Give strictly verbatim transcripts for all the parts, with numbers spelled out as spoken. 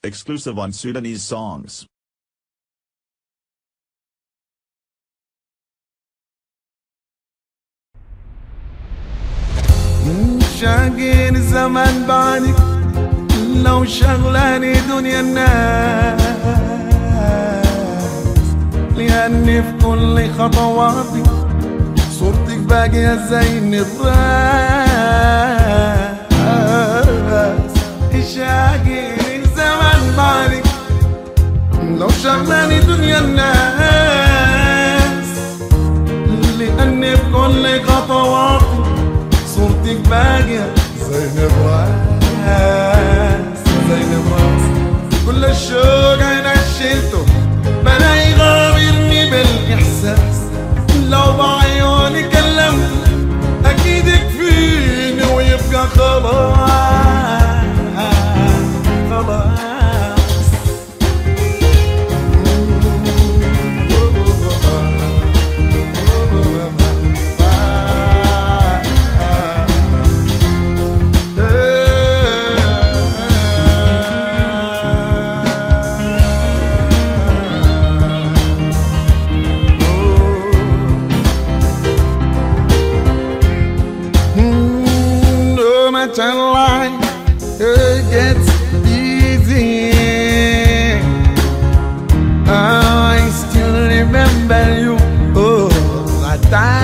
Exclusive on Sudanese songs. شاقين الزمان بعدك لو شغلاني دنيا الناس لأني في كل خطواتي صورتك باقية زي النراس. شاقين الزمان بعدك لو شغلاني دنيا الناس لأني في كل خطواتي صورتك باقية زي الراس زي الراس. كل الشوق انا شلته بلاقي غامرني بالاحساس. لو بعيوني كلمت اكيد يكفيني ويبقى خلاص خلاص. And life it gets easy. I still remember you. Oh, that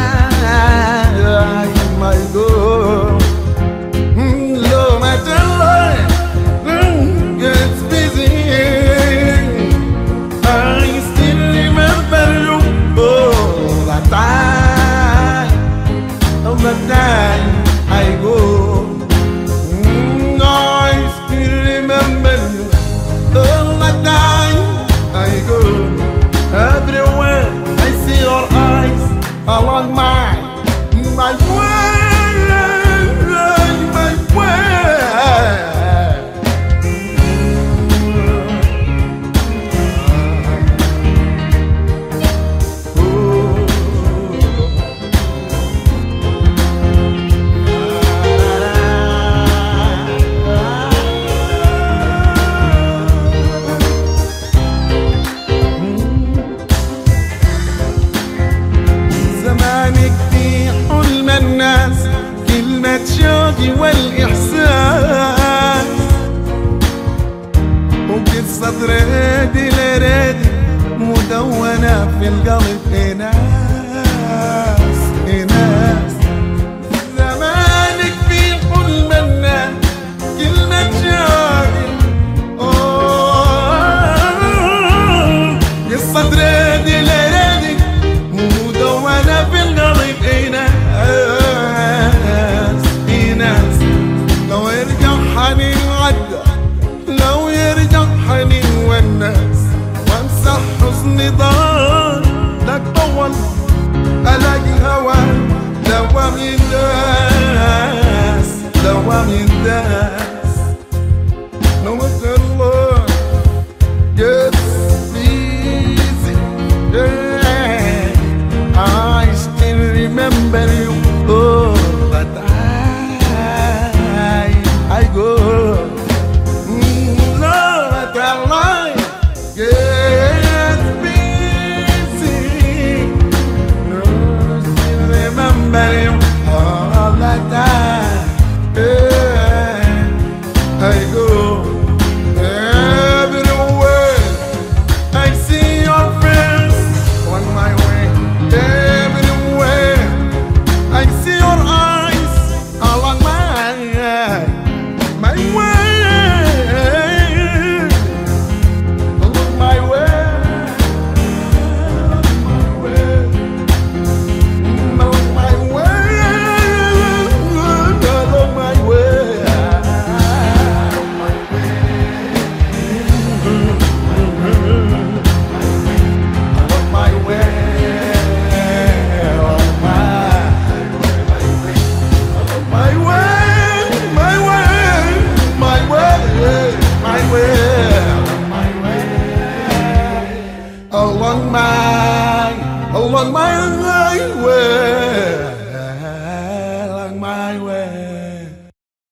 time my girl. No matter life gets busy, I still remember you. Oh, that time, oh that time I go. Along my, my way, my way. كلمة شوقي والإحساس وقصة ريدي لريدي مدونة في القلب. إناس إناس زمانك في حلم الناس. كلمة شوقي أوه قصة ريدي لريدي مدونة في القلب. إناس لو يرجع حنين عدى لو يرجع حنين والناس وامسح حزني ضال لك طول الاقي هواك دوام ينداس دوام ينداس.